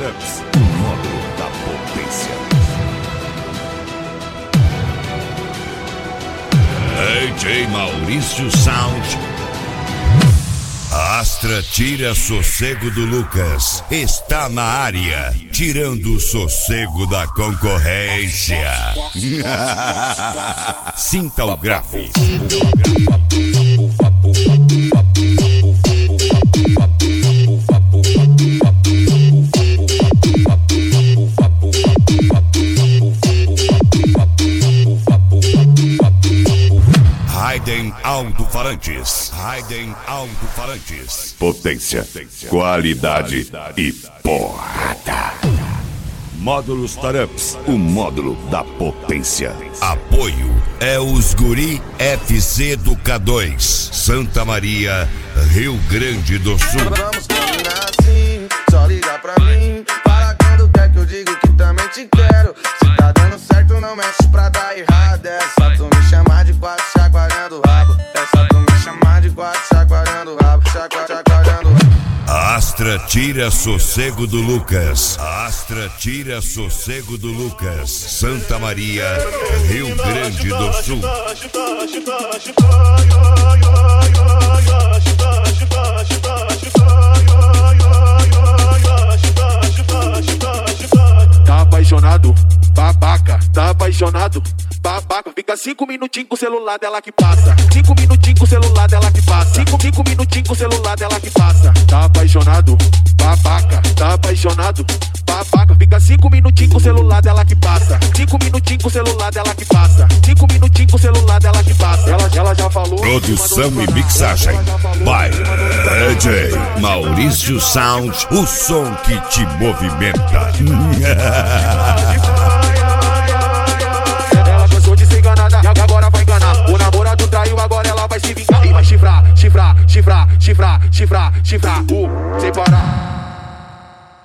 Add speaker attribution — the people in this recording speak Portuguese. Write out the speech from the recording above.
Speaker 1: Startups, o módulo da potência. DJ Maurício Sound. Astra tira sossego do Lucas. Está na área, tirando o sossego da concorrência. Sinta o grave. Raiden Alto-Falantes. Raiden Alto-Falantes. Potência, qualidade e porrada. Módulo Startups, o módulo da potência. Apoio é os Guri FC do K2, Santa Maria, Rio Grande do Sul.
Speaker 2: Vamos combinar assim, só liga pra mim. Para quando quer que eu digo que também te quero. Se tá dando certo, não mexe pra dar errado. É só tu me chamar de quatro chacoalhando o rabo. É só tu me chamar de quatro chacoalhando o rabo. Chacoalhando o rabo.
Speaker 1: Astra tira sossego do Lucas. Astra tira sossego do Lucas. Santa Maria, Rio Grande do Sul.
Speaker 3: Tá apaixonado, babaca, tá apaixonado, babaca. Fica 5 minutinhos com o celular dela que passa. 5 minutinhos com o celular dela que passa. 5 minutinhos com o celular dela que passa. Tá apaixonado, babaca, tá apaixonado, babaca. Fica 5 minutinhos com o celular dela que passa. 5 minutinhos com o celular dela que passa. 5 minutinhos com o celular dela que passa. Ela já falou.
Speaker 1: Produção e mixagem by DJ Maurício Sound, o som que te movimenta.
Speaker 3: Ela cansou de ser enganada e agora vai enganar. O namorado traiu, agora ela vai se vingar. E vai chifrar, chifrar, chifrar, chifrar, chifrar, chifrar.